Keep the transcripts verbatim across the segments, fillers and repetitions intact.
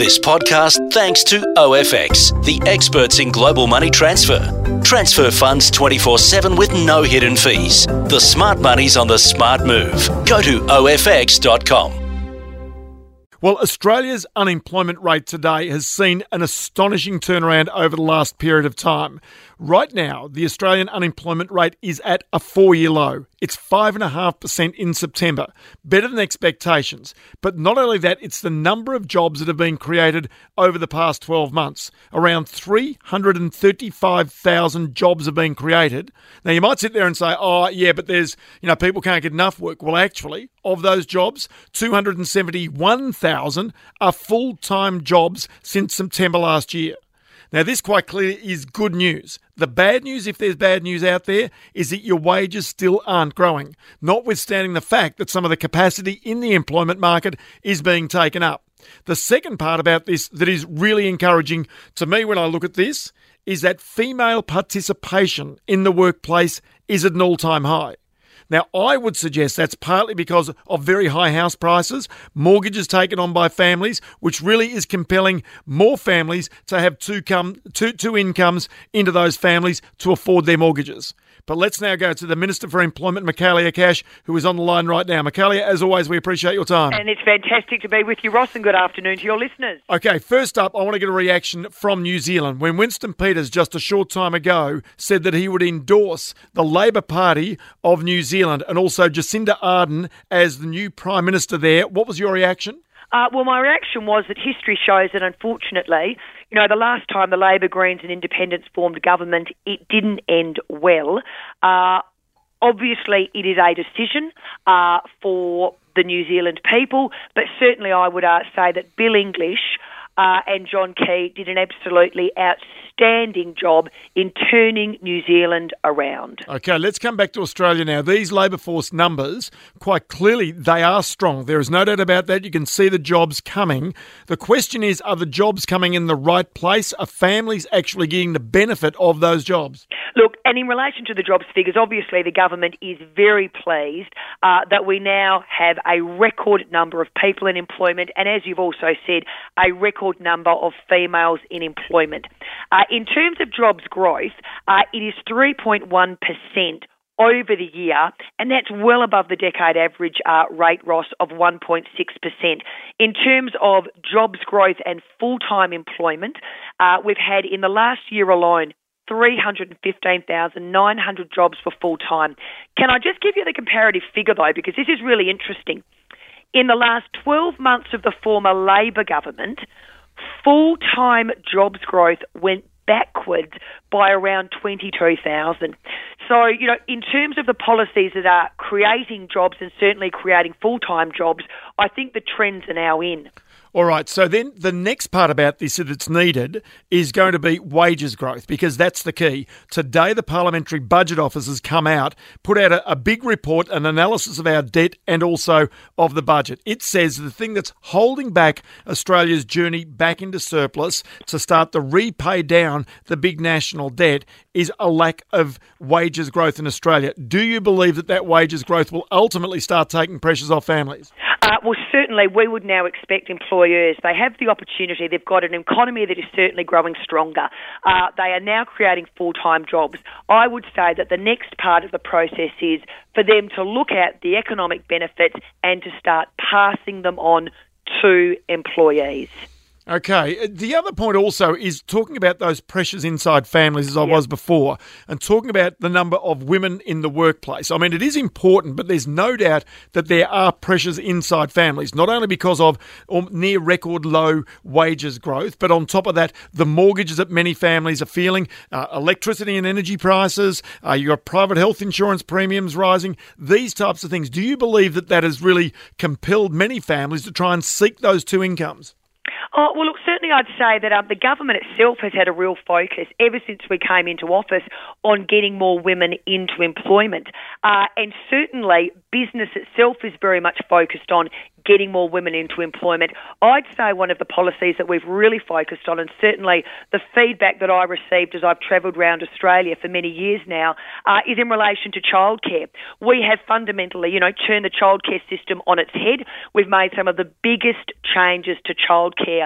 This podcast thanks to O F X, the experts in global money transfer. Transfer funds twenty-four seven with no hidden fees. The smart money's on the smart move. Go to O F X dot com. Well, Australia's unemployment rate today has seen an astonishing turnaround over the last period of time. Right now, the Australian unemployment rate is at a four-year low. It's five point five percent in September, better than expectations. But not only that, it's the number of jobs that have been created over the past twelve months. Around three hundred thirty-five thousand jobs have been created. Now, you might sit there and say, oh, yeah, but there's, you know, people can't get enough work. Well, actually, of those jobs, two hundred seventy-one thousand are full-time jobs since September last year. Now, this quite clearly is good news. The bad news, if there's bad news out there, is that your wages still aren't growing, notwithstanding the fact that some of the capacity in the employment market is being taken up. The second part about this that is really encouraging to me when I look at this is that female participation in the workplace is at an all-time high. Now, I would suggest that's partly because of very high house prices, mortgages taken on by families, which really is compelling more families to have two, come, two, two incomes into those families to afford their mortgages. But let's now go to the Minister for Employment, Michaelia Cash, who is on the line right now. Michaelia, as always, we appreciate your time. And it's fantastic to be with you, Ross, and good afternoon to your listeners. Okay, first up, I want to get a reaction from New Zealand. When Winston Peters, just a short time ago, said that he would endorse the Labor Party of New Zealand and also Jacinda Ardern as the new Prime Minister there, what was your reaction? Uh, well, my reaction was that history shows that, unfortunately, you know, the last time the Labor, Greens and Independents formed government, it didn't end well. Uh, obviously, it is a decision uh, for the New Zealand people, but certainly I would uh, say that Bill English uh, and John Key did an absolutely outstanding job in turning New Zealand around. Okay, let's come back to Australia now. These labour force numbers, quite clearly, they are strong. There is no doubt about that. You can see the jobs coming. The question is, are the jobs coming in the right place? Are families actually getting the benefit of those jobs? Look, and in relation to the jobs figures, obviously the government is very pleased uh, that we now have a record number of people in employment and, as you've also said, a record number of females in employment. Uh, in terms of jobs growth, uh, it is three point one percent over the year, and that's well above the decade average uh, rate, Ross, of one point six percent. In terms of jobs growth and full-time employment, uh, we've had in the last year alone three hundred fifteen thousand nine hundred jobs for full-time. Can I just give you the comparative figure, though, because this is really interesting. In the last twelve months of the former Labor government, full-time jobs growth went backwards by around twenty-two thousand. So, you know, in terms of the policies that are creating jobs and certainly creating full-time jobs, I think the trends are now in. All right, so then the next part about this that's needed is going to be wages growth, because that's the key. Today, the Parliamentary Budget Office has come out, put out a, a big report, an analysis of our debt and also of the budget. It says the thing that's holding back Australia's journey back into surplus to start to repay down the big national debt is a lack of wages growth in Australia. Do you believe that that wages growth will ultimately start taking pressures off families? Uh, well, certainly we would now expect employers, they have the opportunity, they've got an economy that is certainly growing stronger. Uh, they are now creating full-time jobs. I would say that the next part of the process is for them to look at the economic benefits and to start passing them on to employees. Okay. The other point also is talking about those pressures inside families, as I Yep. was before, and talking about the number of women in the workplace. I mean, it is important, but there's no doubt that there are pressures inside families, not only because of near record low wages growth, but on top of that, the mortgages that many families are feeling, uh, electricity and energy prices, uh, you've got private health insurance premiums rising, these types of things. Do you believe that that has really compelled many families to try and seek those two incomes? Oh, well, look, certainly I'd say that um, the government itself has had a real focus ever since we came into office on getting more women into employment. Uh, and certainly business itself is very much focused on getting more women into employment. I'd say one of the policies that we've really focused on, and certainly the feedback that I received as I've travelled around Australia for many years now, uh, is in relation to childcare. We have fundamentally, you know, turned the childcare system on its head. We've made some of the biggest changes to childcare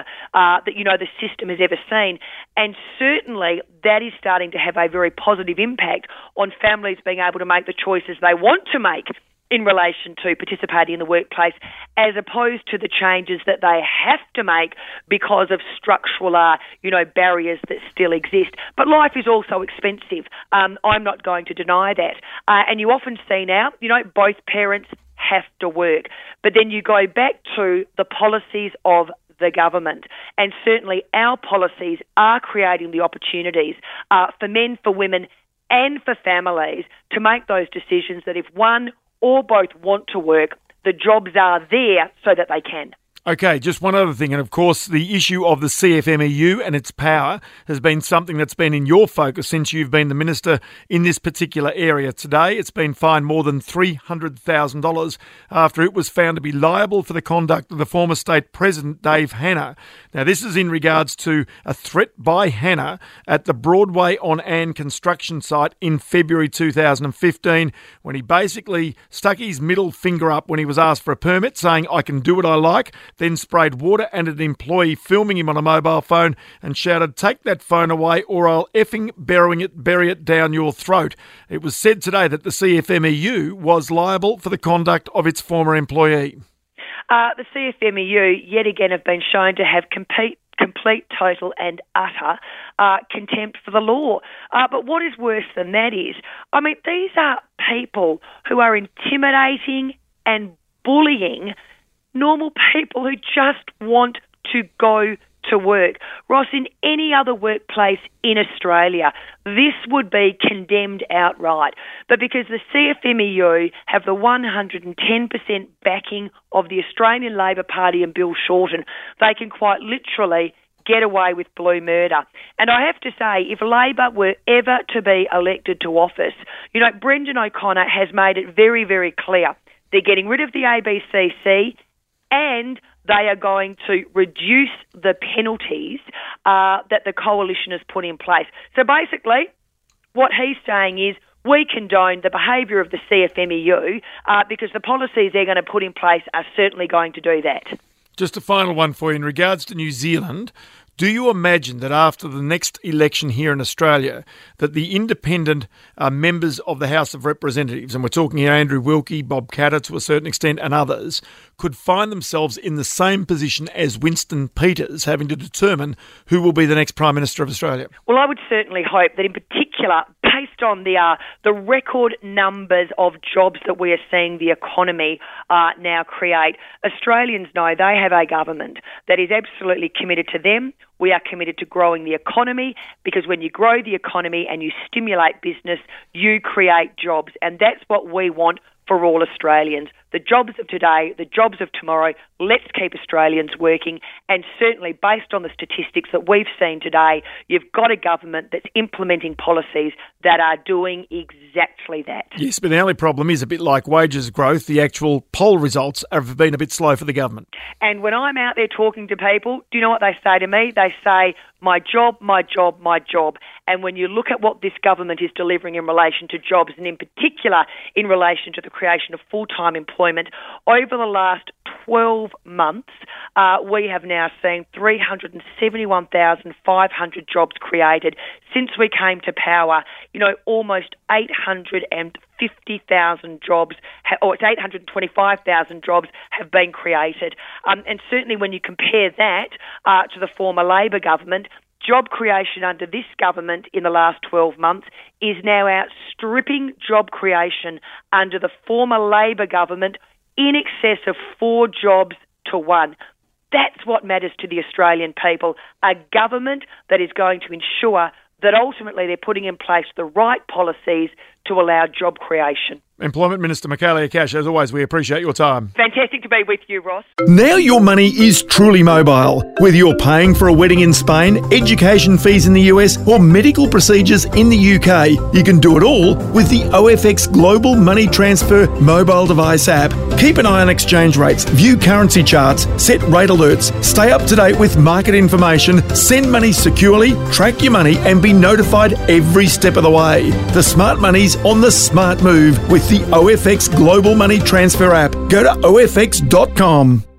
uh, that, you know, the system has ever seen. And certainly that is starting to have a very positive impact on families being able to make the choices they want to make in relation to participating in the workplace, as opposed to the changes that they have to make because of structural, uh, you know, barriers that still exist. But life is also expensive. Um, I'm not going to deny that. Uh, and you often see now, you know, both parents have to work. But then you go back to the policies of the government. And certainly our policies are creating the opportunities uh, for men, for women, and for families to make those decisions that if one or both want to work, the jobs are there so that they can. Okay, just one other thing, and of course the issue of the C F M E U and its power has been something that's been in your focus since you've been the minister in this particular area. Today it's been fined more than three hundred thousand dollars after it was found to be liable for the conduct of the former state president, Dave Hanna. Now this is in regards to a threat by Hanna at the Broadway on Ann construction site in February two thousand fifteen, when he basically stuck his middle finger up when he was asked for a permit, saying, "I can do what I like," then sprayed water at an employee filming him on a mobile phone and shouted, "Take that phone away or I'll effing burying it, bury it down your throat." It was said today that the C F M E U was liable for the conduct of its former employee. Uh, the C F M E U yet again have been shown to have complete complete, total and utter uh, contempt for the law. Uh, but what is worse than that is, I mean, these are people who are intimidating and bullying normal people who just want to go to work. Ross, in any other workplace in Australia, this would be condemned outright. But because the C F M E U have the one hundred ten percent backing of the Australian Labor Party and Bill Shorten, they can quite literally get away with blue murder. And I have to say, if Labor were ever to be elected to office, you know, Brendan O'Connor has made it very, very clear they're getting rid of the A B C C and they are going to reduce the penalties uh, that the coalition has put in place. So basically, what he's saying is we condone the behaviour of the C F M E U uh, because the policies they're going to put in place are certainly going to do that. Just a final one for you in regards to New Zealand. Do you imagine that after the next election here in Australia, that the independent uh, members of the House of Representatives, and we're talking here Andrew Wilkie, Bob Katter to a certain extent and others, could find themselves in the same position as Winston Peters, having to determine who will be the next Prime Minister of Australia? Well, I would certainly hope that in particular, based on the uh, the record numbers of jobs that we are seeing the economy uh, now create, Australians know they have a government that is absolutely committed to them. We are committed to growing the economy, because when you grow the economy and you stimulate business, you create jobs. And that's what we want for all Australians. The jobs of today, the jobs of tomorrow, let's keep Australians working. And certainly based on the statistics that we've seen today, you've got a government that's implementing policies that are doing exactly that. Yes, but the only problem is a bit like wages growth. The actual poll results have been a bit slow for the government. And when I'm out there talking to people, do you know what they say to me? They say, my job, my job, my job. And when you look at what this government is delivering in relation to jobs, and in particular in relation to the creation of full-time employment, over the last twelve months, uh, we have now seen three hundred seventy-one thousand five hundred jobs created. Since we came to power, you know, almost eight hundred fifty thousand jobs, ha- or it's eight hundred twenty-five thousand jobs have been created. Um, and certainly when you compare that uh, to the former Labor government, job creation under this government in the last twelve months is now outstripping job creation under the former Labor government in excess of four jobs to one. That's what matters to the Australian people, a government that is going to ensure that ultimately they're putting in place the right policies to allow job creation. Employment Minister Michaelia Cash, as always, we appreciate your time. Fantastic to be with you, Ross. Now your money is truly mobile. Whether you're paying for a wedding in Spain, education fees in the U S, or medical procedures in the U K, you can do it all with the O F X Global Money Transfer mobile device app. Keep an eye on exchange rates, view currency charts, set rate alerts, stay up to date with market information, send money securely, track your money, and be notified every step of the way. The smart money's on the smart move with the O F X Global Money Transfer app. Go to O F X dot com.